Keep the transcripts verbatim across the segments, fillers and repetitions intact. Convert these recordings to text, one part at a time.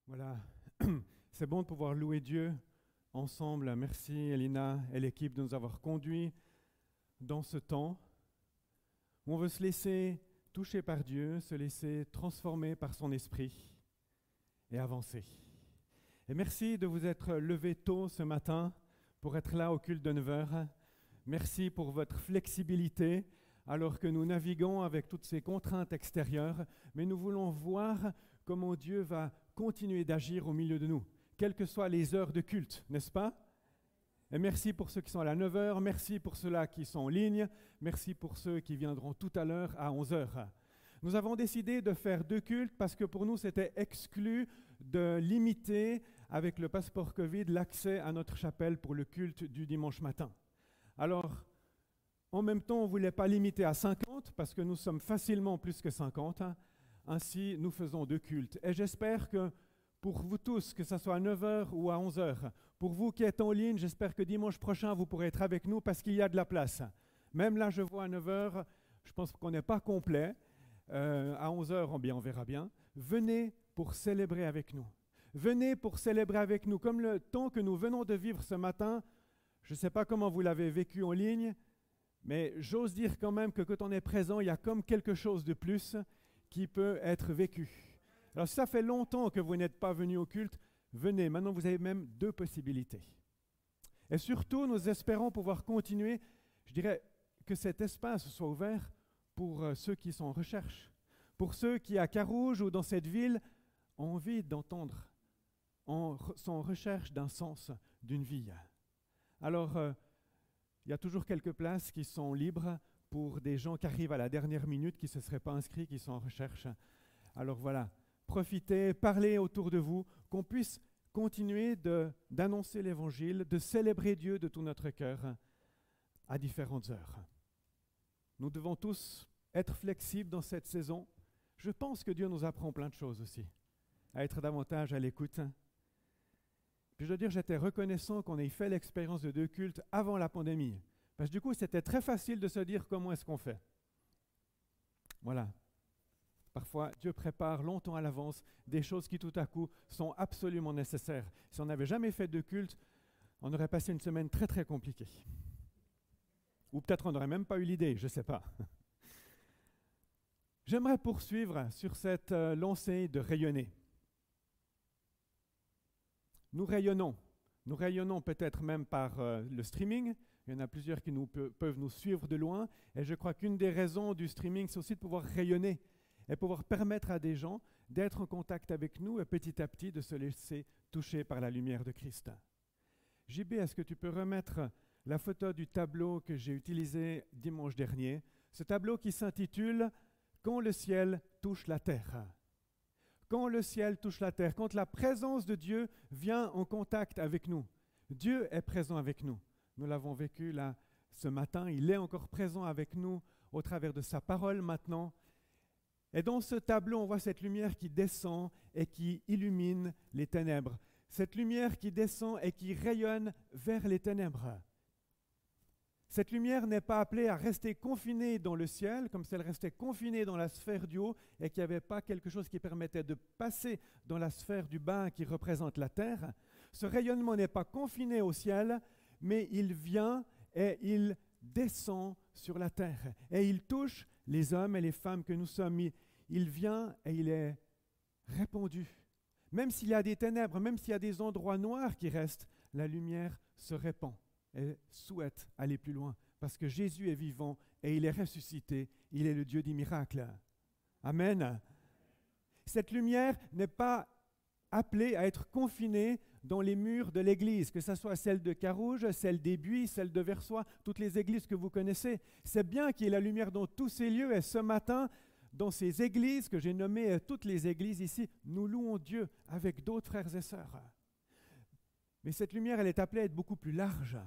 Voilà, c'est bon de pouvoir louer Dieu ensemble. Merci Elina et l'équipe de nous avoir conduits dans ce temps où on veut se laisser toucher par Dieu, se laisser transformer par son esprit et avancer. Et merci de vous être levés tôt ce matin pour être là au culte de neuf heures. Merci pour votre flexibilité alors que nous naviguons avec toutes ces contraintes extérieures, mais nous voulons voir comment Dieu va continuer d'agir au milieu de nous, quelles que soient les heures de culte, n'est-ce pas? Et merci pour ceux qui sont à la neuf heures, merci pour ceux-là qui sont en ligne, merci pour ceux qui viendront tout à l'heure à onze heures. Nous avons décidé de faire deux cultes parce que pour nous c'était exclu de limiter avec le passeport Covid l'accès à notre chapelle pour le culte du dimanche matin. Alors, en même temps, on ne voulait pas limiter à cinquante parce que nous sommes facilement plus que cinquante. Ainsi, nous faisons deux cultes. Et j'espère que pour vous tous, que ce soit à neuf heures ou à onze heures, pour vous qui êtes en ligne, j'espère que dimanche prochain, vous pourrez être avec nous parce qu'il y a de la place. Même là, je vois à neuf heures, je pense qu'on n'est pas complet. Euh, à onze heures, on, bien, on verra bien. Venez pour célébrer avec nous. Venez pour célébrer avec nous. Comme le temps que nous venons de vivre ce matin, je ne sais pas comment vous l'avez vécu en ligne, mais j'ose dire quand même que quand on est présent, il y a comme quelque chose de plus qui peut être vécu. Alors si ça fait longtemps que vous n'êtes pas venu au culte, venez. Maintenant, vous avez même deux possibilités. Et surtout, nous espérons pouvoir continuer, je dirais, que cet espace soit ouvert pour ceux qui sont en recherche, pour ceux qui, à Carouge ou dans cette ville, ont envie d'entendre, en, sont en recherche d'un sens, d'une vie. Alors, euh, il y a toujours quelques places qui sont libres pour des gens qui arrivent à la dernière minute, qui ne se seraient pas inscrits, qui sont en recherche. Alors voilà, profitez, parlez autour de vous, qu'on puisse continuer de, d'annoncer l'Évangile, de célébrer Dieu de tout notre cœur à différentes heures. Nous devons tous être flexibles dans cette saison. Je pense que Dieu nous apprend plein de choses aussi, à être davantage à l'écoute. Puis je dois dire, j'étais reconnaissant qu'on ait fait l'expérience de deux cultes avant la pandémie. Parce que du coup, c'était très facile de se dire comment est-ce qu'on fait. Voilà. Parfois, Dieu prépare longtemps à l'avance des choses qui tout à coup sont absolument nécessaires. Si on n'avait jamais fait de culte, on aurait passé une semaine très très compliquée. Ou peut-être on n'aurait même pas eu l'idée, je ne sais pas. J'aimerais poursuivre sur cette euh, lancée de rayonner. Nous rayonnons. Nous rayonnons peut-être même par euh, le streaming. Il y en a plusieurs qui nous pe- peuvent nous suivre de loin. Et je crois qu'une des raisons du streaming, c'est aussi de pouvoir rayonner et pouvoir permettre à des gens d'être en contact avec nous et petit à petit de se laisser toucher par la lumière de Christ. J B, est-ce que tu peux remettre la photo du tableau que j'ai utilisé dimanche dernier? Ce tableau qui s'intitule « Quand le ciel touche la terre ». Quand le ciel touche la terre, quand la présence de Dieu vient en contact avec nous. Dieu est présent avec nous. Nous l'avons vécu là ce matin. Il est encore présent avec nous au travers de sa parole maintenant. Et dans ce tableau, on voit cette lumière qui descend et qui illumine les ténèbres. Cette lumière qui descend et qui rayonne vers les ténèbres. Cette lumière n'est pas appelée à rester confinée dans le ciel, comme si elle restait confinée dans la sphère du haut et qu'il n'y avait pas quelque chose qui permettait de passer dans la sphère du bas qui représente la terre. Ce rayonnement n'est pas confiné au ciel, mais il vient et il descend sur la terre. Et il touche les hommes et les femmes que nous sommes. Il, il vient et il est répandu. Même s'il y a des ténèbres, même s'il y a des endroits noirs qui restent, la lumière se répand. Et souhaite aller plus loin, parce que Jésus est vivant et il est ressuscité, il est le Dieu des miracles. Amen. Cette lumière n'est pas appelée à être confinée dans les murs de l'église, que ce soit celle de Carouge, celle des Buis, celle de Versoix, toutes les églises que vous connaissez. C'est bien qu'il y ait la lumière dans tous ces lieux, et ce matin, dans ces églises que j'ai nommées, toutes les églises ici, nous louons Dieu avec d'autres frères et sœurs. Mais cette lumière, elle est appelée à être beaucoup plus large.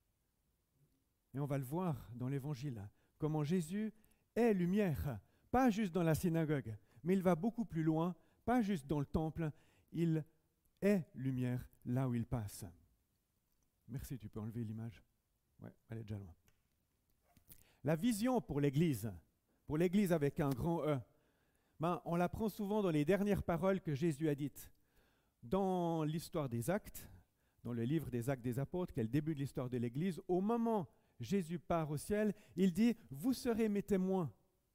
Et on va le voir dans l'Évangile, comment Jésus est lumière, pas juste dans la synagogue, mais il va beaucoup plus loin, pas juste dans le temple, il est lumière là où il passe. Merci, tu peux enlever l'image. Ouais, elle est déjà loin. La vision pour l'Église, pour l'Église avec un grand E, ben, on l'apprend souvent dans les dernières paroles que Jésus a dites. Dans l'histoire des Actes, dans le livre des Actes des Apôtres, qui est le début de l'histoire de l'Église, au moment où Jésus part au ciel, il dit « Vous serez mes témoins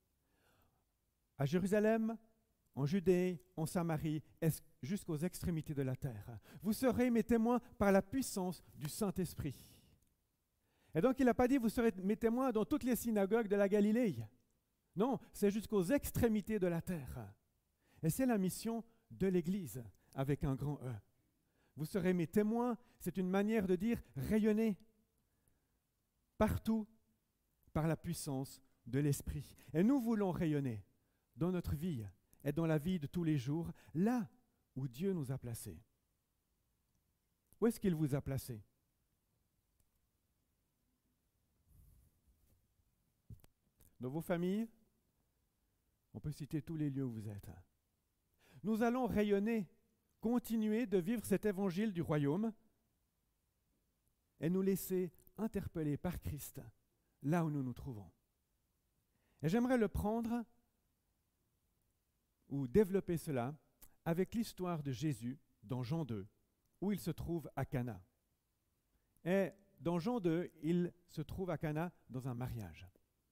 à Jérusalem, en Judée, en Samarie, jusqu'aux extrémités de la terre. Vous serez mes témoins par la puissance du Saint-Esprit. » Et donc il n'a pas dit « Vous serez mes témoins dans toutes les synagogues de la Galilée. » Non, c'est jusqu'aux extrémités de la terre. Et c'est la mission de l'Église, avec un grand E. Vous serez mes témoins, c'est une manière de dire rayonner partout par la puissance de l'Esprit. Et nous voulons rayonner dans notre vie et dans la vie de tous les jours, là où Dieu nous a placés. Où est-ce qu'il vous a placés? Dans vos familles, on peut citer tous les lieux où vous êtes. Nous allons rayonner, continuer de vivre cet évangile du royaume et nous laisser interpeller par Christ là où nous nous trouvons. Et j'aimerais le prendre ou développer cela avec l'histoire de Jésus dans Jean deux, où il se trouve à Cana. Et dans Jean deux, il se trouve à Cana dans un mariage.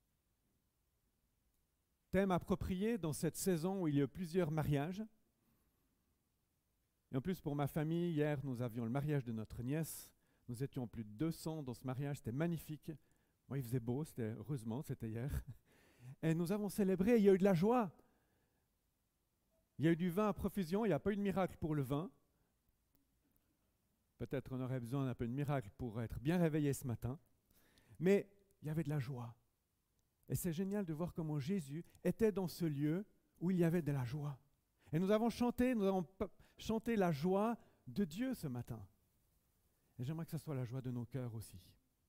Thème approprié dans cette saison où il y a plusieurs mariages. Et en plus, pour ma famille, hier, nous avions le mariage de notre nièce. Nous étions plus de deux cents dans ce mariage, c'était magnifique. Moi, il faisait beau, c'était, heureusement, c'était hier. Et nous avons célébré, il y a eu de la joie. Il y a eu du vin à profusion, il n'y a pas eu de miracle pour le vin. Peut-être on aurait besoin d'un peu de miracle pour être bien réveillé ce matin. Mais il y avait de la joie. Et c'est génial de voir comment Jésus était dans ce lieu où il y avait de la joie. Et nous avons chanté, nous avons chanté la joie de Dieu ce matin. Et j'aimerais que ce soit la joie de nos cœurs aussi.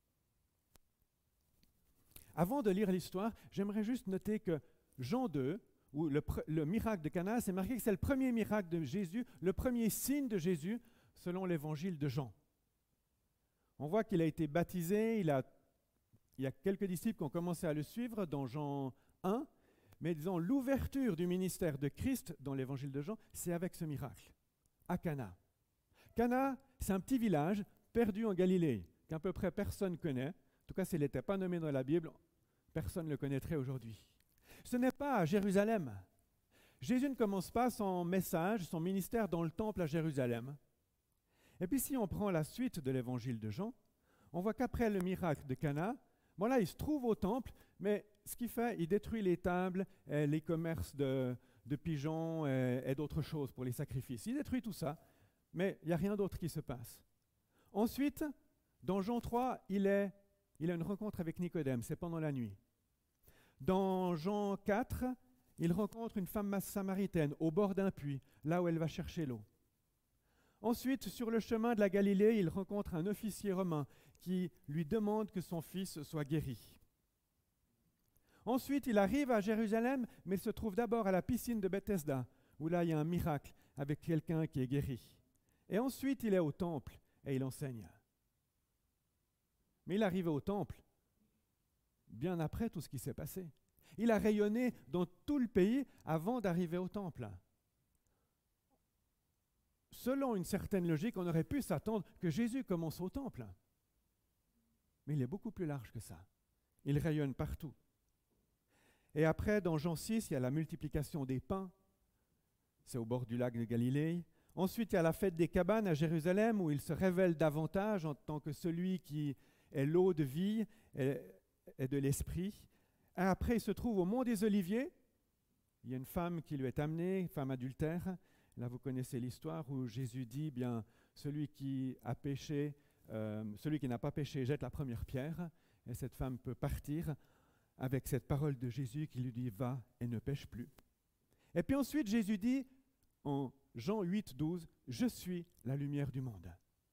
Avant de lire l'histoire, j'aimerais juste noter que Jean deux, où le, le miracle de Cana, c'est marqué que c'est le premier miracle de Jésus, le premier signe de Jésus selon l'évangile de Jean. On voit qu'il a été baptisé, il, a, il y a quelques disciples qui ont commencé à le suivre dans Jean un, mais disons l'ouverture du ministère de Christ dans l'évangile de Jean, c'est avec ce miracle, à Cana. Cana, c'est un petit village perdu en Galilée, qu'à peu près personne connaît. En tout cas, s'il n'était pas nommé dans la Bible, personne ne le connaîtrait aujourd'hui. Ce n'est pas à Jérusalem. Jésus ne commence pas son message, son ministère dans le temple à Jérusalem. Et puis si on prend la suite de l'évangile de Jean, on voit qu'après le miracle de Cana, bon là, il se trouve au temple, mais ce qu'il fait, il détruit les tables, et les commerces de, de pigeons et, et d'autres choses pour les sacrifices. Il détruit tout ça, mais il n'y a rien d'autre qui se passe. Ensuite, dans Jean trois, il, est, il a une rencontre avec Nicodème, c'est pendant la nuit. Dans Jean quatre, il rencontre une femme samaritaine au bord d'un puits, là où elle va chercher l'eau. Ensuite, sur le chemin de la Galilée, il rencontre un officier romain qui lui demande que son fils soit guéri. Ensuite, il arrive à Jérusalem, mais il se trouve d'abord à la piscine de Bethesda, où là, il y a un miracle avec quelqu'un qui est guéri. Et ensuite, il est au temple et il enseigne. Mais il arrive au temple bien après tout ce qui s'est passé. Il a rayonné dans tout le pays avant d'arriver au temple. Selon une certaine logique, on aurait pu s'attendre que Jésus commence au temple. Mais il est beaucoup plus large que ça. Il rayonne partout. Et après, dans Jean six, il y a la multiplication des pains. C'est au bord du lac de Galilée. Ensuite, il y a la fête des cabanes à Jérusalem, où il se révèle davantage en tant que celui qui est l'eau de vie et, et de l'esprit. Et après, il se trouve au mont des Oliviers. Il y a une femme qui lui est amenée, une femme adultère. Là, vous connaissez l'histoire où Jésus dit, bien, celui qui a péché, euh, celui qui n'a pas péché jette la première pierre. Et cette femme peut partir avec cette parole de Jésus qui lui dit, va et ne pêche plus. Et puis ensuite, Jésus dit, en Jean huit, douze, je suis la lumière du monde.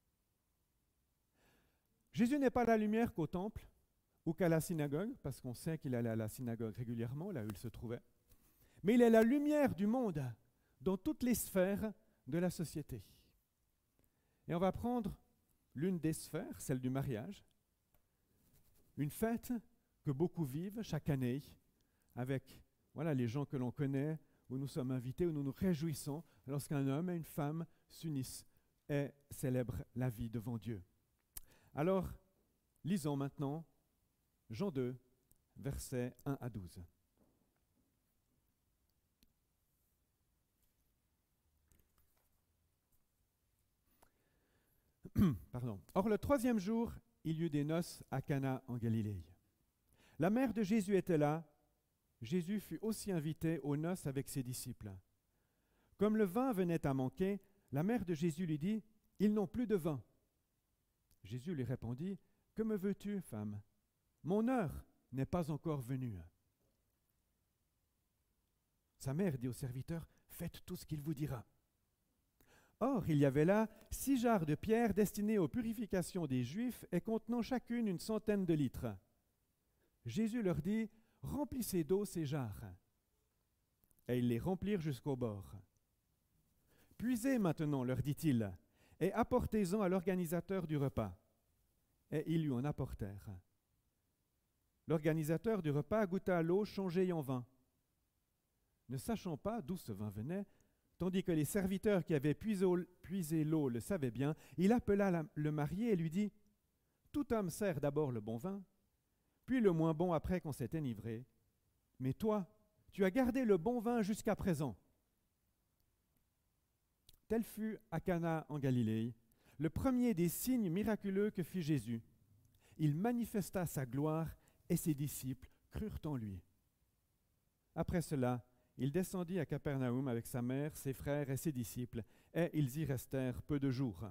Jésus n'est pas la lumière qu'au temple ou qu'à la synagogue, parce qu'on sait qu'il allait à la synagogue régulièrement, là où il se trouvait. Mais il est la lumière du monde dans toutes les sphères de la société. Et on va prendre l'une des sphères, celle du mariage, une fête que beaucoup vivent chaque année avec voilà, les gens que l'on connaît, où nous sommes invités, où nous nous réjouissons lorsqu'un homme et une femme s'unissent et célèbrent la vie devant Dieu. Alors, lisons maintenant Jean deux, versets un à douze. Pardon. Or, le troisième jour, il y eut des noces à Cana en Galilée. La mère de Jésus était là. Jésus fut aussi invité aux noces avec ses disciples. Comme le vin venait à manquer, la mère de Jésus lui dit, « Ils n'ont plus de vin. » Jésus lui répondit, « Que me veux-tu, femme? Mon heure n'est pas encore venue. » Sa mère dit au serviteur, « Faites tout ce qu'il vous dira. » Or, il y avait là six jarres de pierre destinées aux purifications des Juifs et contenant chacune une centaine de litres. Jésus leur dit, « Remplissez d'eau ces jarres. » Et ils les remplirent jusqu'au bord. « Puisez maintenant, leur dit-il, et apportez-en à l'organisateur du repas. » Et ils lui en apportèrent. L'organisateur du repas goûta l'eau changée en vin. Ne sachant pas d'où ce vin venait, tandis que les serviteurs qui avaient puisé l'eau le savaient bien, il appela la, le marié et lui dit, « Tout homme sert d'abord le bon vin, puis le moins bon après qu'on s'est enivré. Mais toi, tu as gardé le bon vin jusqu'à présent. » Tel fut à Cana en Galilée, le premier des signes miraculeux que fit Jésus. Il manifesta sa gloire et ses disciples crurent en lui. Après cela, il descendit à Capernaum avec sa mère, ses frères et ses disciples, et ils y restèrent peu de jours.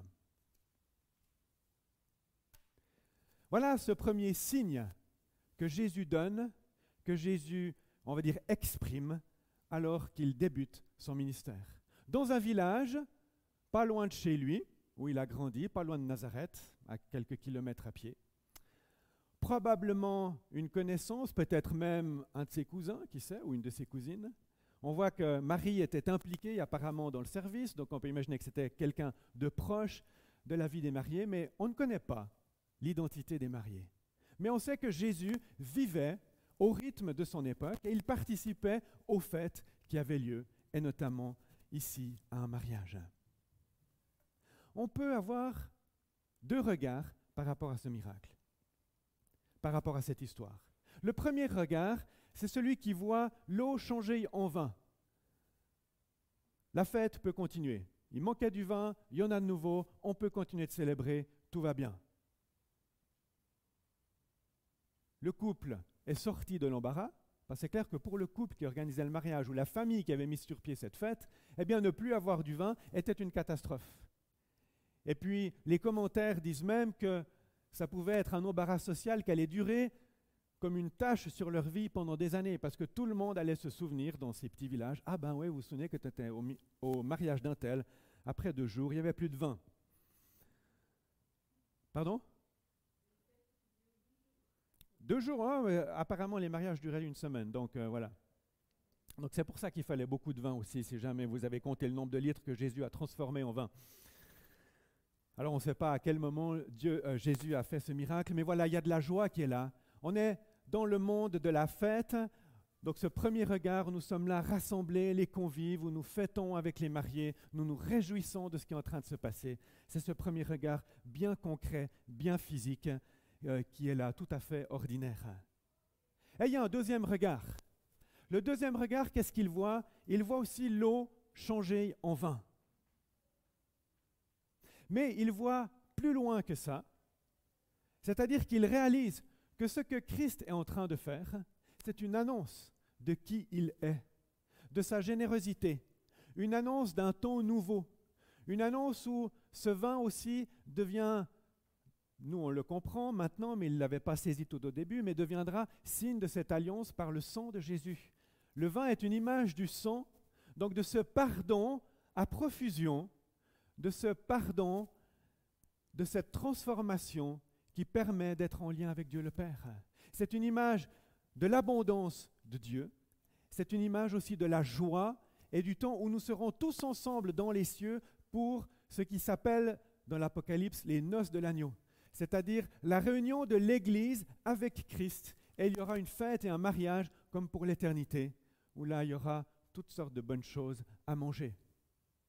Voilà ce premier signe que Jésus donne, que Jésus, on va dire, exprime, alors qu'il débute son ministère. Dans un village, pas loin de chez lui, où il a grandi, pas loin de Nazareth, à quelques kilomètres à pied. Probablement une connaissance, peut-être même un de ses cousins, qui sait, ou une de ses cousines. On voit que Marie était impliquée apparemment dans le service, donc on peut imaginer que c'était quelqu'un de proche de la vie des mariés, mais on ne connaît pas l'identité des mariés. Mais on sait que Jésus vivait au rythme de son époque et il participait aux fêtes qui avaient lieu, et notamment ici à un mariage. On peut avoir deux regards par rapport à ce miracle, par rapport à cette histoire. Le premier regard, c'est celui qui voit l'eau changer en vin. La fête peut continuer. Il manquait du vin, il y en a de nouveau, on peut continuer de célébrer, tout va bien. Le couple est sorti de l'embarras, parce que c'est clair que pour le couple qui organisait le mariage ou la famille qui avait mis sur pied cette fête, eh bien ne plus avoir du vin était une catastrophe. Et puis les commentaires disent même que ça pouvait être un embarras social qui allait durer comme une tâche sur leur vie pendant des années, parce que tout le monde allait se souvenir dans ces petits villages, « Ah ben oui, vous vous souvenez que tu étais au, au mariage d'un tel, après deux jours, il n'y avait plus de vin. » Pardon? Deux jours, hein, apparemment les mariages duraient une semaine, donc euh, voilà. Donc c'est pour ça qu'il fallait beaucoup de vin aussi, si jamais vous avez compté le nombre de litres que Jésus a transformé en vin. Alors on ne sait pas à quel moment Dieu, euh, Jésus a fait ce miracle, mais voilà, il y a de la joie qui est là. On est dans le monde de la fête, donc ce premier regard, nous sommes là rassemblés, les convives, où nous fêtons avec les mariés, nous nous réjouissons de ce qui est en train de se passer. C'est ce premier regard bien concret, bien physique, euh, qui est là, tout à fait ordinaire. Et il y a un deuxième regard. Le deuxième regard, qu'est-ce qu'il voit? Il voit aussi l'eau changer en vin. Mais il voit plus loin que ça, c'est-à-dire qu'il réalise que ce que Christ est en train de faire, c'est une annonce de qui il est, de sa générosité, une annonce d'un ton nouveau, une annonce où ce vin aussi devient, nous on le comprend maintenant, mais il ne l'avait pas saisi tout au début, mais deviendra signe de cette alliance par le sang de Jésus. Le vin est une image du sang, donc de ce pardon à profusion, de ce pardon, de cette transformation qui permet d'être en lien avec Dieu le Père. C'est une image de l'abondance de Dieu, c'est une image aussi de la joie et du temps où nous serons tous ensemble dans les cieux pour ce qui s'appelle dans l'Apocalypse les noces de l'agneau, c'est-à-dire la réunion de l'Église avec Christ. Et il y aura une fête et un mariage comme pour l'éternité, où là il y aura toutes sortes de bonnes choses à manger.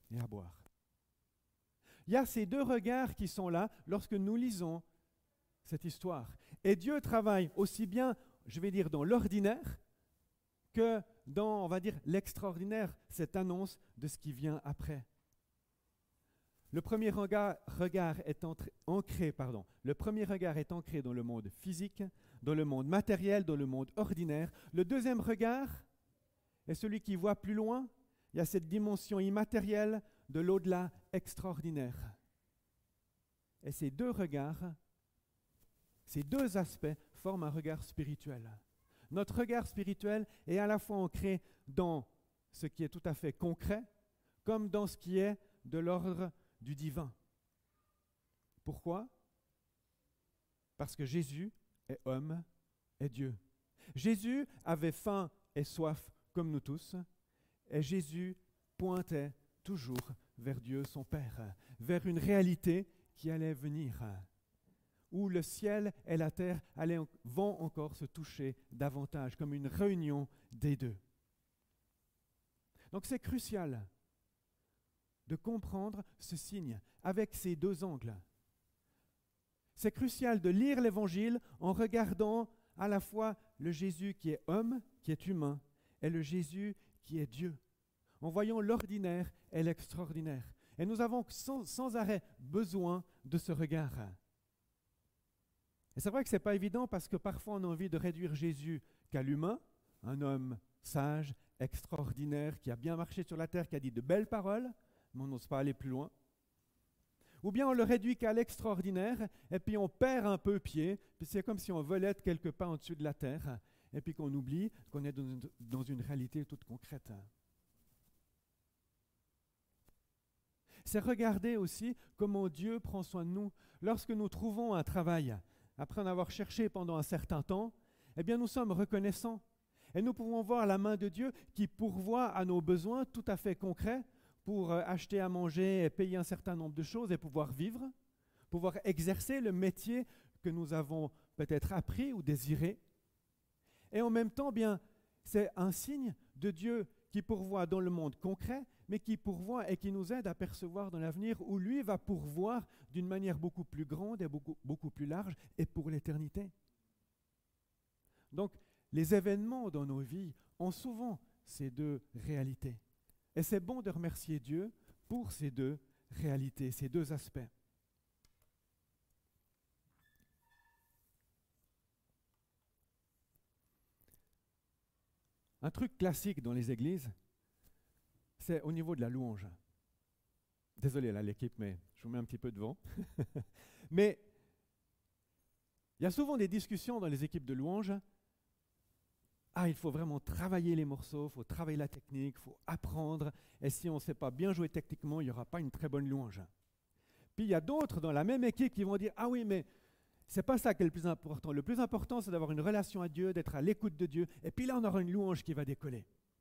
et à boire. Il y a ces deux regards qui sont là lorsque nous lisons cette histoire. Et Dieu travaille aussi bien, je vais dire, dans l'ordinaire que dans, on va dire, l'extraordinaire, cette annonce de ce qui vient après. Le premier regard, regard est entré, ancré, pardon, le premier regard est ancré dans le monde physique, dans le monde matériel, dans le monde ordinaire. Le deuxième regard est celui qui voit plus loin. Il y a cette dimension immatérielle de l'au-delà extraordinaire. Et ces deux regards, ces deux aspects forment un regard spirituel. Notre regard spirituel est à la fois ancré dans ce qui est tout à fait concret, comme dans ce qui est de l'ordre du divin. Pourquoi? Parce que Jésus est homme et Dieu. Jésus avait faim et soif comme nous tous, et Jésus pointait toujours vers Dieu son Père, vers une réalité qui allait venir, où le ciel et la terre allaient, vont encore se toucher davantage, comme une réunion des deux. Donc c'est crucial de comprendre ce signe avec ces deux angles. C'est crucial de lire l'Évangile en regardant à la fois le Jésus qui est homme, qui est humain, et le Jésus qui est Dieu, en voyant l'ordinaire et l'extraordinaire. Et nous avons sans, sans arrêt besoin de ce regard. Et c'est vrai que ce n'est pas évident parce que parfois on a envie de réduire Jésus qu'à l'humain, un homme sage, extraordinaire, qui a bien marché sur la terre, qui a dit de belles paroles, mais on n'ose pas aller plus loin. Ou bien on le réduit qu'à l'extraordinaire, et puis on perd un peu pied, puis c'est comme si on volait de quelques pas au-dessus de la terre, et puis qu'on oublie qu'on est dans une, dans une réalité toute concrète. C'est regarder aussi comment Dieu prend soin de nous. Lorsque nous trouvons un travail, après en avoir cherché pendant un certain temps, eh bien nous sommes reconnaissants. Et nous pouvons voir la main de Dieu qui pourvoit à nos besoins tout à fait concrets pour acheter à manger et payer un certain nombre de choses et pouvoir vivre, pouvoir exercer le métier que nous avons peut-être appris ou désiré. Et en même temps, bien, c'est un signe de Dieu qui pourvoit dans le monde concret, mais qui pourvoit et qui nous aide à percevoir dans l'avenir où lui va pourvoir d'une manière beaucoup plus grande et beaucoup, beaucoup plus large et pour l'éternité. Donc, les événements dans nos vies ont souvent ces deux réalités. Et c'est bon de remercier Dieu pour ces deux réalités, ces deux aspects. Un truc classique dans les églises, c'est au niveau de la louange. Désolé là l'équipe, mais je vous mets un petit peu devant. Mais il y a souvent des discussions dans les équipes de louange. Ah, il faut vraiment travailler les morceaux, il faut travailler la technique, il faut apprendre. Et si on ne sait pas bien jouer techniquement, il n'y aura pas une très bonne louange. Puis il y a d'autres dans la même équipe qui vont dire « Ah oui, mais ce n'est pas ça qui est le plus important. Le plus important, c'est d'avoir une relation à Dieu, d'être à l'écoute de Dieu. Et puis là, on aura une louange qui va décoller. »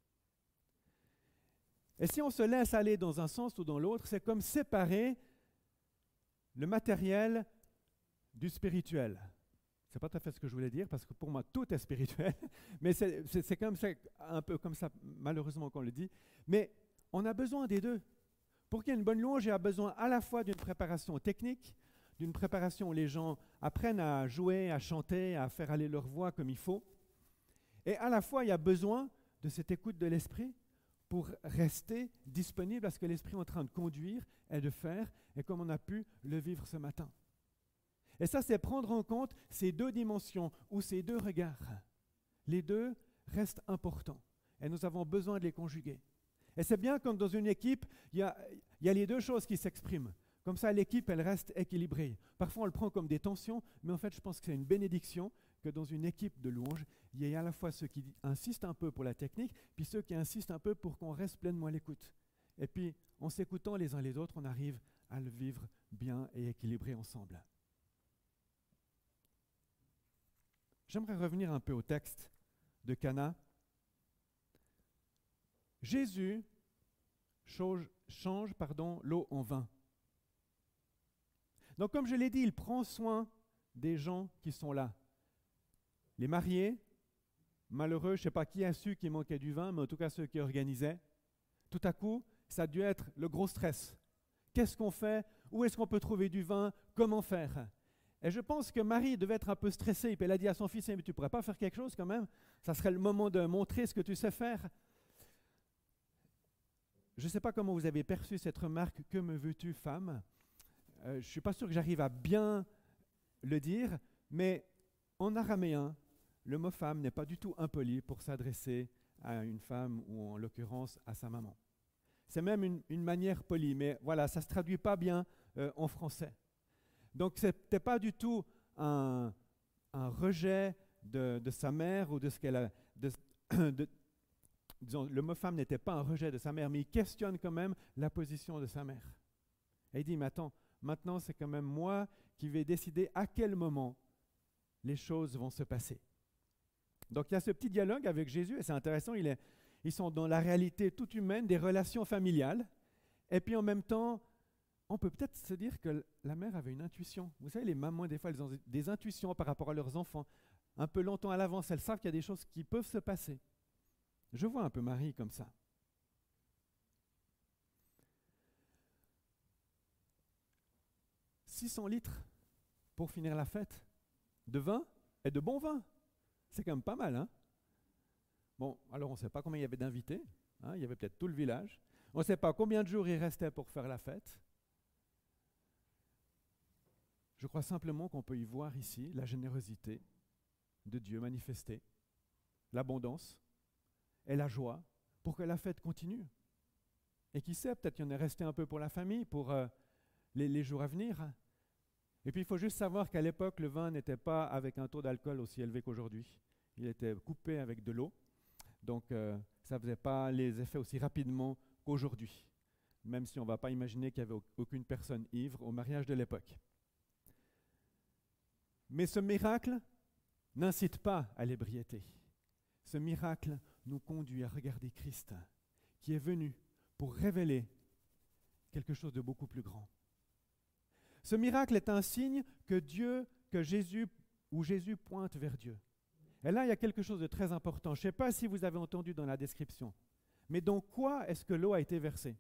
Et si on se laisse aller dans un sens ou dans l'autre, c'est comme séparer le matériel du spirituel. Ce n'est pas tout à fait ce que je voulais dire, parce que pour moi, tout est spirituel, mais c'est, c'est, c'est comme ça, un peu comme ça, malheureusement, qu'on le dit. Mais on a besoin des deux. Pour qu'il y ait une bonne louange, il y a besoin à la fois d'une préparation technique, d'une préparation où les gens apprennent à jouer, à chanter, à faire aller leur voix comme il faut. Et à la fois, il y a besoin de cette écoute de l'esprit pour rester disponible à ce que l'esprit est en train de conduire et de faire, et comme on a pu le vivre ce matin. Et ça, c'est prendre en compte ces deux dimensions ou ces deux regards. Les deux restent importants et nous avons besoin de les conjuguer. Et c'est bien comme dans une équipe, il y a, il y a les deux choses qui s'expriment. Comme ça, l'équipe, elle reste équilibrée. Parfois, on le prend comme des tensions, mais en fait, je pense que c'est une bénédiction que dans une équipe de louange, il y ait à la fois ceux qui insistent un peu pour la technique, puis ceux qui insistent un peu pour qu'on reste pleinement à l'écoute. Et puis, en s'écoutant les uns les autres, on arrive à le vivre bien et équilibré ensemble. J'aimerais revenir un peu au texte de Cana. Jésus change, change pardon, l'eau en vin. Donc, comme je l'ai dit, il prend soin des gens qui sont là. Les mariés, malheureux, je ne sais pas qui a su qu'il manquait du vin, mais en tout cas ceux qui organisaient. Tout à coup, ça a dû être le gros stress. Qu'est-ce qu'on fait? Où est-ce qu'on peut trouver du vin? Comment faire? Et je pense que Marie devait être un peu stressée. Et puis elle a dit à son fils, mais tu ne pourrais pas faire quelque chose quand même? Ça serait le moment de montrer ce que tu sais faire. Je ne sais pas comment vous avez perçu cette remarque, que me veux-tu, femme? euh, Je ne suis pas sûr que j'arrive à bien le dire, mais en araméen, le mot femme n'est pas du tout impoli pour s'adresser à une femme ou en l'occurrence à sa maman. C'est même une, une manière polie, mais voilà, ça ne se traduit pas bien euh, en français. Donc ce n'était pas du tout un, un rejet de, de sa mère ou de ce qu'elle a... De, de, disons, le mot femme n'était pas un rejet de sa mère, mais il questionne quand même la position de sa mère. Et il dit, mais attends, maintenant c'est quand même moi qui vais décider à quel moment les choses vont se passer. Donc il y a ce petit dialogue avec Jésus, et c'est intéressant, il est, ils sont dans la réalité toute humaine, des relations familiales, et puis en même temps, on peut peut-être se dire que la mère avait une intuition. Vous savez, les mamans, des fois, elles ont des intuitions par rapport à leurs enfants. Un peu longtemps à l'avance, elles savent qu'il y a des choses qui peuvent se passer. Je vois un peu Marie comme ça. six cents litres pour finir la fête de vin et de bon vin. C'est quand même pas mal, hein? Bon, alors on ne sait pas combien il y avait d'invités. Hein, il y avait peut-être tout le village. On ne sait pas combien de jours il restait pour faire la fête. Je crois simplement qu'on peut y voir ici la générosité de Dieu manifestée, l'abondance et la joie pour que la fête continue. Et qui sait, peut-être qu'il y en est resté un peu pour la famille, pour euh, les, les jours à venir. Et puis il faut juste savoir qu'à l'époque, le vin n'était pas avec un taux d'alcool aussi élevé qu'aujourd'hui. Il était coupé avec de l'eau, donc euh, ça ne faisait pas les effets aussi rapidement qu'aujourd'hui, même si on ne va pas imaginer qu'il n'y avait aucune personne ivre au mariage de l'époque. Mais ce miracle n'incite pas à l'ébriété. Ce miracle nous conduit à regarder Christ, qui est venu pour révéler quelque chose de beaucoup plus grand. Ce miracle est un signe que Dieu, que Jésus, ou Jésus pointe vers Dieu. Et là, il y a quelque chose de très important. Je ne sais pas si vous avez entendu dans la description, mais dans quoi est-ce que l'eau a été versée?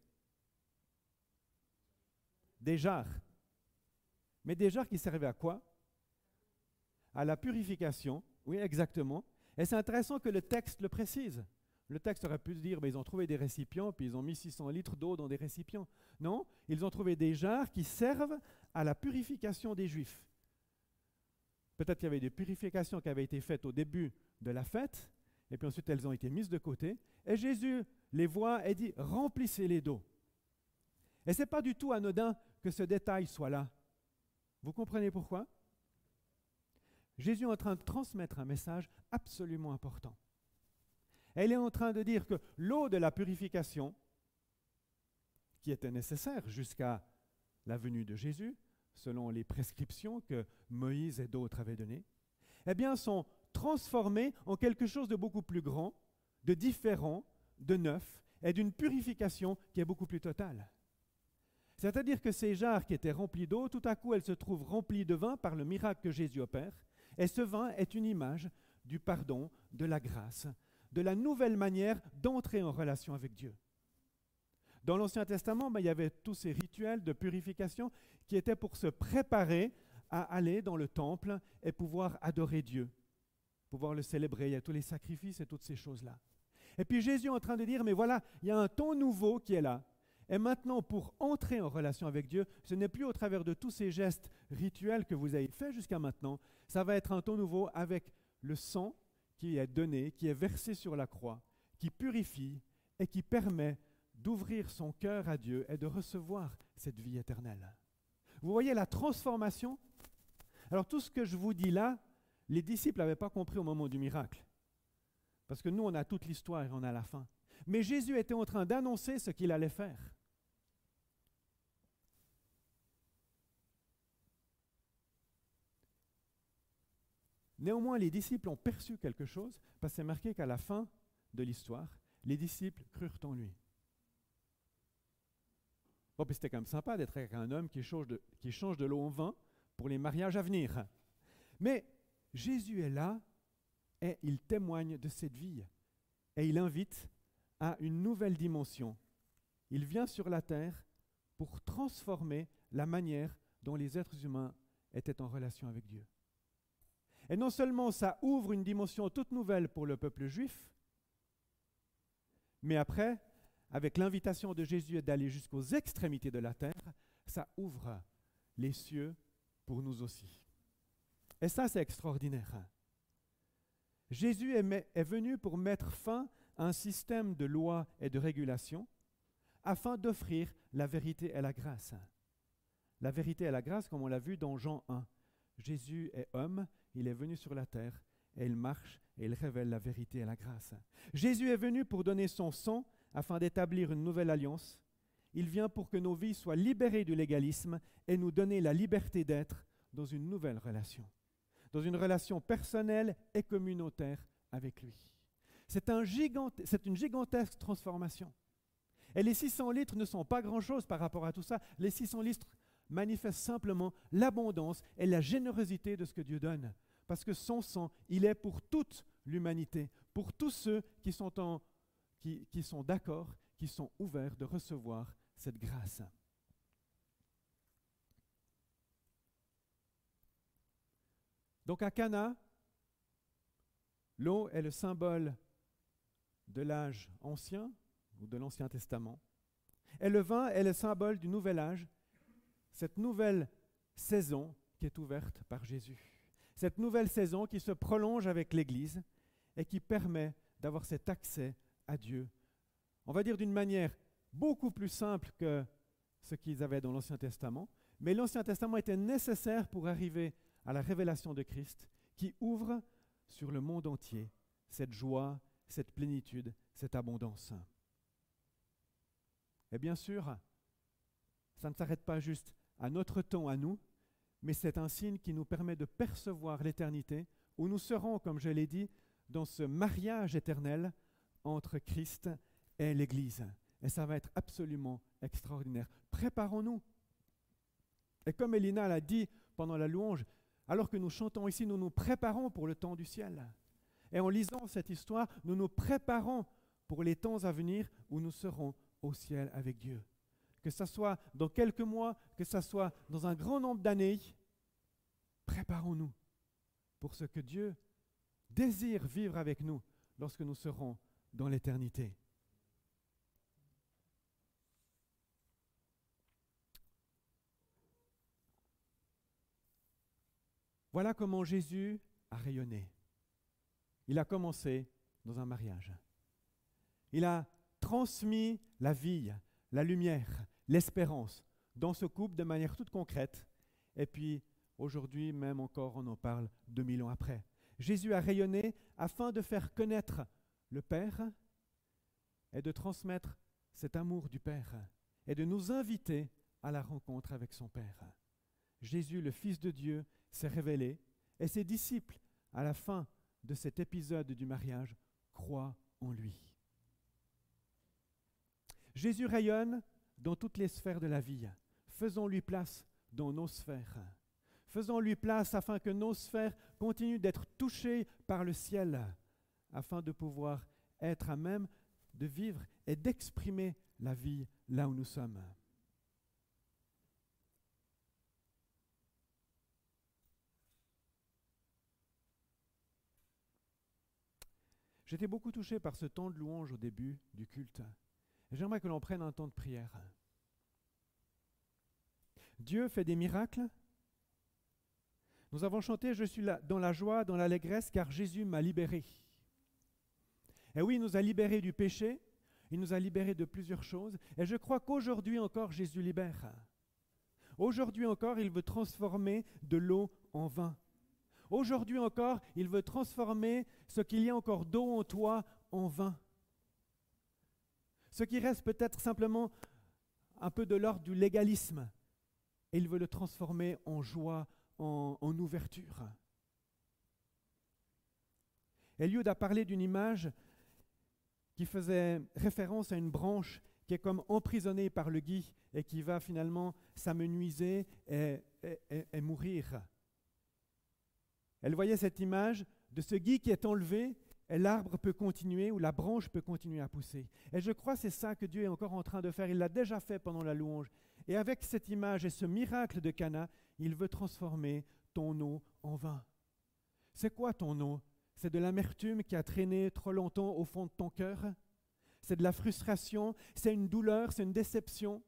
Des jarres. Mais des jarres qui servaient à quoi? À la purification, oui, exactement. Et c'est intéressant que le texte le précise. Le texte aurait pu se dire, ben, ils ont trouvé des récipients, puis ils ont mis six cents litres d'eau dans des récipients. Non, ils ont trouvé des jarres qui servent à la purification des Juifs. Peut-être qu'il y avait des purifications qui avaient été faites au début de la fête, et puis ensuite elles ont été mises de côté. Et Jésus les voit et dit, remplissez-les d'eau. Et ce n'est pas du tout anodin que ce détail soit là. Vous comprenez pourquoi? Jésus est en train de transmettre un message absolument important. Elle est en train de dire que l'eau de la purification, qui était nécessaire jusqu'à la venue de Jésus, selon les prescriptions que Moïse et d'autres avaient données, eh bien, sont transformées en quelque chose de beaucoup plus grand, de différent, de neuf, et d'une purification qui est beaucoup plus totale. C'est-à-dire que ces jarres qui étaient remplies d'eau, tout à coup, elles se trouvent remplies de vin par le miracle que Jésus opère, et ce vin est une image du pardon, de la grâce, de la nouvelle manière d'entrer en relation avec Dieu. Dans l'Ancien Testament, ben, il y avait tous ces rituels de purification qui étaient pour se préparer à aller dans le temple et pouvoir adorer Dieu, pouvoir le célébrer. Il y a tous les sacrifices et toutes ces choses-là. Et puis Jésus est en train de dire, mais voilà, il y a un temps nouveau qui est là. Et maintenant, pour entrer en relation avec Dieu, ce n'est plus au travers de tous ces gestes rituels que vous avez faits jusqu'à maintenant. Ça va être un temps nouveau avec le sang qui est donné, qui est versé sur la croix, qui purifie et qui permet d'ouvrir son cœur à Dieu et de recevoir cette vie éternelle. Vous voyez la transformation? Alors tout ce que je vous dis là, les disciples n'avaient pas compris au moment du miracle. Parce que nous, on a toute l'histoire et on a la fin. Mais Jésus était en train d'annoncer ce qu'il allait faire. Néanmoins, les disciples ont perçu quelque chose, parce que c'est marqué qu'à la fin de l'histoire, les disciples crurent en lui. Bon, puis c'était quand même sympa d'être avec un homme qui change de, qui change de l'eau en vin pour les mariages à venir. Mais Jésus est là et il témoigne de cette vie. Et il invite à une nouvelle dimension il vient sur la terre pour transformer la manière dont les êtres humains étaient en relation avec Dieu. Et non seulement ça ouvre une dimension toute nouvelle pour le peuple juif, mais après, avec l'invitation de Jésus d'aller jusqu'aux extrémités de la terre, ça ouvre les cieux pour nous aussi. Et ça, c'est extraordinaire. Jésus est, est venu pour mettre fin à un système de lois et de régulation afin d'offrir la vérité et la grâce. La vérité et la grâce, comme on l'a vu dans Jean un. Jésus est homme, il est venu sur la terre et il marche et il révèle la vérité et la grâce. Jésus est venu pour donner son sang afin d'établir une nouvelle alliance. Il vient pour que nos vies soient libérées du légalisme et nous donner la liberté d'être dans une nouvelle relation, dans une relation personnelle et communautaire avec lui. C'est un gigante, c'est une gigantesque transformation. Et les six cents litres ne sont pas grand-chose par rapport à tout ça. Les six cents litres manifestent simplement l'abondance et la générosité de ce que Dieu donne. Parce que son sang, il est pour toute l'humanité, pour tous ceux qui sont, en, qui, qui sont d'accord, qui sont ouverts de recevoir cette grâce. Donc à Cana, l'eau est le symbole de l'âge ancien ou de l'Ancien Testament. Et le vin est le symbole du nouvel âge, cette nouvelle saison qui est ouverte par Jésus. Cette nouvelle saison qui se prolonge avec l'Église et qui permet d'avoir cet accès à Dieu. On va dire d'une manière beaucoup plus simple que ce qu'ils avaient dans l'Ancien Testament, mais l'Ancien Testament était nécessaire pour arriver à la révélation de Christ qui ouvre sur le monde entier cette joie, cette plénitude, cette abondance. Et bien sûr, ça ne s'arrête pas juste à notre temps, à nous, mais c'est un signe qui nous permet de percevoir l'éternité, où nous serons, comme je l'ai dit, dans ce mariage éternel entre Christ et l'Église. Et ça va être absolument extraordinaire. Préparons-nous. Et comme Elina l'a dit pendant la louange, alors que nous chantons ici, nous nous préparons pour le temps du ciel. Et en lisant cette histoire, nous nous préparons pour les temps à venir où nous serons au ciel avec Dieu. Que ce soit dans quelques mois, que ce soit dans un grand nombre d'années, préparons-nous pour ce que Dieu désire vivre avec nous lorsque nous serons dans l'éternité. Voilà comment Jésus a rayonné. Il a commencé dans un mariage. Il a transmis la vie, la lumière, l'espérance dans ce couple de manière toute concrète. Et puis, aujourd'hui, même encore, on en parle deux mille ans après. Jésus a rayonné afin de faire connaître le Père et de transmettre cet amour du Père et de nous inviter à la rencontre avec son Père. Jésus, le Fils de Dieu, s'est révélé et ses disciples, à la fin de cet épisode du mariage, croient en lui. Jésus rayonne dans toutes les sphères de la vie. Faisons-lui place dans nos sphères. Faisons-lui place afin que nos sphères continuent d'être touchées par le ciel, afin de pouvoir être à même de vivre et d'exprimer la vie là où nous sommes. J'étais beaucoup touché par ce temps de louange au début du culte. Et j'aimerais que l'on prenne un temps de prière. Dieu fait des miracles. Nous avons chanté « Je suis là, dans la joie, dans l'allégresse, car Jésus m'a libéré ». Et oui, il nous a libérés du péché, il nous a libérés de plusieurs choses. Et je crois qu'aujourd'hui encore, Jésus libère. Aujourd'hui encore, il veut transformer de l'eau en vin. Aujourd'hui encore, il veut transformer ce qu'il y a encore d'eau en toi en vin. Ce qui reste peut-être simplement un peu de l'ordre du légalisme. Et il veut le transformer en joie, en, en ouverture. Eliud a parlé d'une image qui faisait référence à une branche qui est comme emprisonnée par le gui et qui va finalement s'amenuiser et, et, et, et mourir. Elle voyait cette image de ce gui qui est enlevé et l'arbre peut continuer ou la branche peut continuer à pousser. Et je crois que c'est ça que Dieu est encore en train de faire. Il l'a déjà fait pendant la louange. Et avec cette image et ce miracle de Cana, il veut transformer ton eau en vin. C'est quoi ton eau? C'est de l'amertume qui a traîné trop longtemps au fond de ton cœur? C'est de la frustration? C'est une douleur? C'est une déception?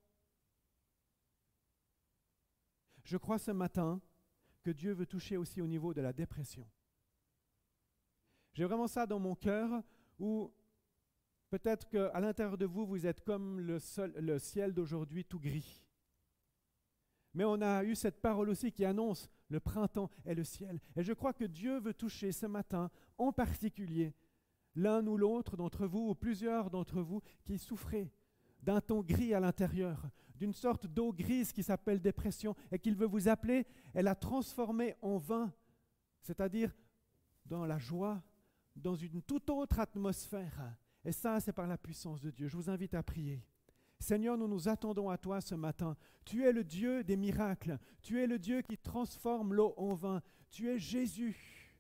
Je crois ce matin que Dieu veut toucher aussi au niveau de la dépression. J'ai vraiment ça dans mon cœur où peut-être qu'à l'intérieur de vous, vous êtes comme le, sol, le ciel d'aujourd'hui tout gris. Mais on a eu cette parole aussi qui annonce le printemps et le ciel. Et je crois que Dieu veut toucher ce matin, en particulier, l'un ou l'autre d'entre vous, ou plusieurs d'entre vous, qui souffrez d'un ton gris à l'intérieur, d'une sorte d'eau grise qui s'appelle dépression, et qu'il veut vous appeler et la transformer en vin, c'est-à-dire dans la joie, dans une toute autre atmosphère. Et ça, c'est par la puissance de Dieu. Je vous invite à prier. Seigneur, nous nous attendons à toi ce matin. Tu es le Dieu des miracles. Tu es le Dieu qui transforme l'eau en vin. Tu es Jésus.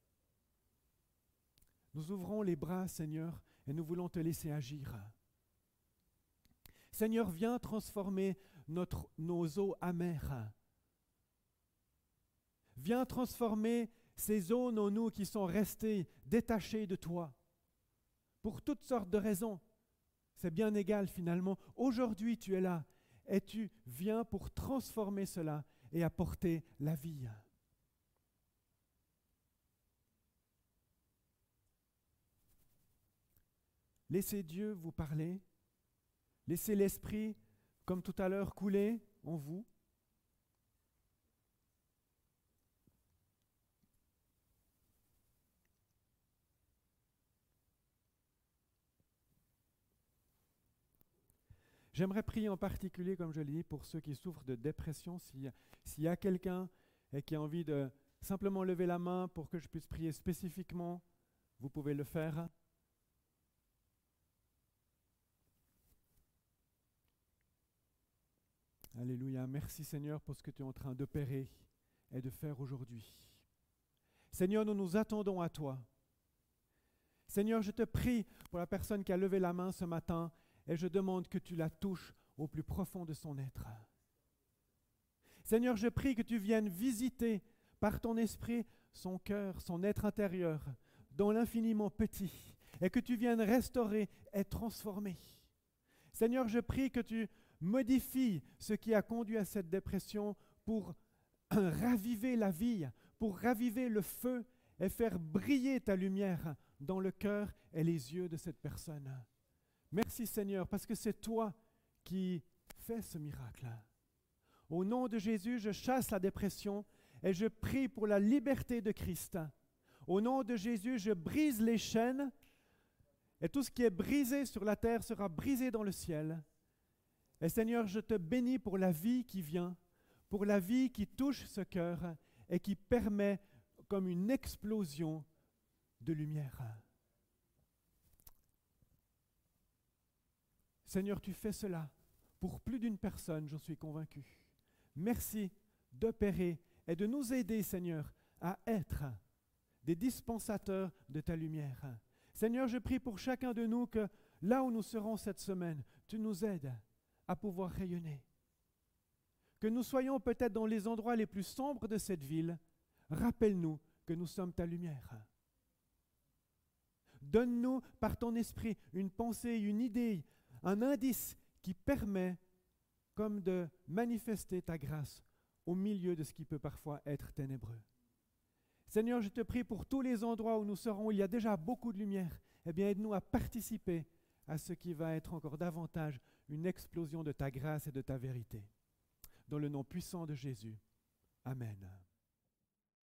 Nous ouvrons les bras, Seigneur, et nous voulons te laisser agir. Seigneur, viens transformer notre, nos eaux amères. Viens transformer ces zones en nous qui sont restées détachées de toi. Pour toutes sortes de raisons. C'est bien égal finalement. Aujourd'hui, tu es là et tu viens pour transformer cela et apporter la vie. Laissez Dieu vous parler. Laissez l'Esprit, comme tout à l'heure, couler en vous. J'aimerais prier en particulier, comme je l'ai dit, pour ceux qui souffrent de dépression. S'il y a, s'il y a quelqu'un qui a envie de simplement lever la main pour que je puisse prier spécifiquement, vous pouvez le faire. Alléluia. Merci Seigneur pour ce que tu es en train d'opérer et de faire aujourd'hui. Seigneur, nous nous attendons à toi. Seigneur, je te prie pour la personne qui a levé la main ce matin et je demande que tu la touches au plus profond de son être. Seigneur, je prie que tu viennes visiter par ton esprit son cœur, son être intérieur, dans l'infiniment petit, et que tu viennes restaurer et transformer. Seigneur, je prie que tu modifies ce qui a conduit à cette dépression pour raviver la vie, pour raviver le feu et faire briller ta lumière dans le cœur et les yeux de cette personne. Merci Seigneur, parce que c'est toi qui fais ce miracle. Au nom de Jésus, je chasse la dépression et je prie pour la liberté de Christ. Au nom de Jésus, je brise les chaînes et tout ce qui est brisé sur la terre sera brisé dans le ciel. Et Seigneur, je te bénis pour la vie qui vient, pour la vie qui touche ce cœur et qui permet comme une explosion de lumière. Seigneur, tu fais cela pour plus d'une personne, j'en suis convaincu. Merci d'opérer et de nous aider, Seigneur, à être des dispensateurs de ta lumière. Seigneur, je prie pour chacun de nous que là où nous serons cette semaine, tu nous aides à pouvoir rayonner. Que nous soyons peut-être dans les endroits les plus sombres de cette ville, rappelle-nous que nous sommes ta lumière. Donne-nous par ton esprit une pensée, une idée, un indice qui permet comme de manifester ta grâce au milieu de ce qui peut parfois être ténébreux. Seigneur, je te prie pour tous les endroits où nous serons, où il y a déjà beaucoup de lumière, eh bien aide-nous à participer à ce qui va être encore davantage une explosion de ta grâce et de ta vérité. Dans le nom puissant de Jésus. Amen.